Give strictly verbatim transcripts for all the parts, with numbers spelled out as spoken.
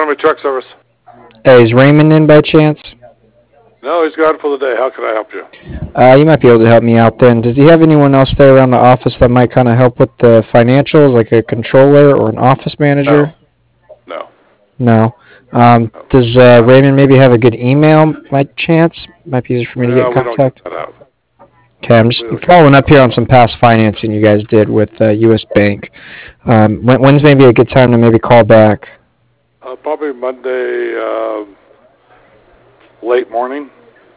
Family Truck Service. Hey, is Raymond in by chance? No, he's gone for the day. How can I help you? Uh, you might be able to help me out then. Does he have anyone else there around the office that might kind of help with the financials, like a controller or an office manager? No. No. Um, No. does uh, Raymond maybe have a good email by chance? Might be easier for me to get in Well, we don't give contact. that out. Okay, I'm just We don't give following that up here on some past financing you guys did with uh, U S. Bank. Um, when, when's maybe a good time to maybe call back? Uh, probably Monday, uh, late morning.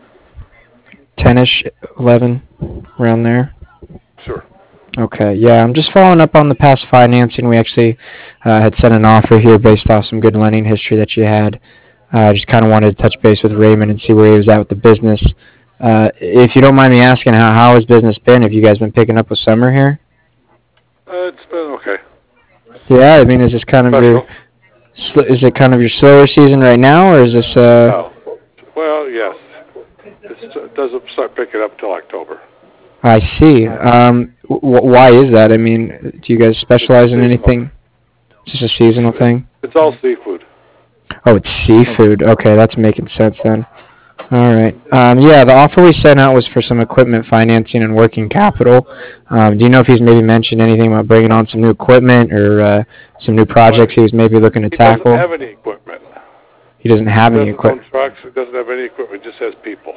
ten-ish, eleven, around there? Sure. Okay, yeah, I'm just following up on the past financing. We actually uh, had sent an offer here based off some good lending history that you had. I uh, just kind of wanted to touch base with Raymond and see where he was at with the business. Uh, if you don't mind me asking, how, how has business been? Have you guys been picking up with summer here? Uh, it's been okay. Yeah, I mean, is this kind of your Special. sl- is it kind of your slower season right now, or is this? Uh, No. Well, yes. It's, it doesn't start picking up till October. I see. Um, w- why is that? I mean, do you guys It's specialize in seasonal. anything? Just a seasonal It's, thing? it's all seafood. Oh, it's seafood. Okay, that's making sense then. All right. Um, yeah, the offer we sent out was for some equipment financing and working capital. Um, do you know if he's maybe mentioned anything about bringing on some new equipment or uh, some new projects he was maybe looking to He doesn't tackle? have any equipment. He doesn't have He any doesn't own equipment. trucks. He doesn't have any equipment. He just has people.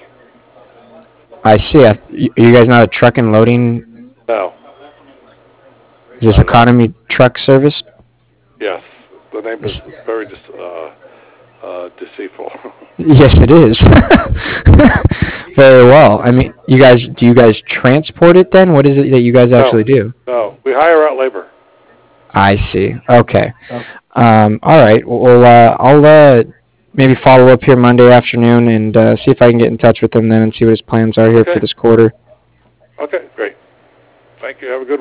I see. I th- are you guys not a truck and loading? No. Is this Not at all. economy truck service? Yes. The name is very dis- uh, uh, deceitful. Yes, it is. Very well. I mean, you guys, do you guys transport it then? What is it that you guys No. actually do? No. We hire out labor. I see. Okay. Um, all right. Well, uh, I'll uh, maybe follow up here Monday afternoon and uh, see if I can get in touch with him then and see what his plans are here for Okay. this quarter. Okay. Great. Thank you. Have a good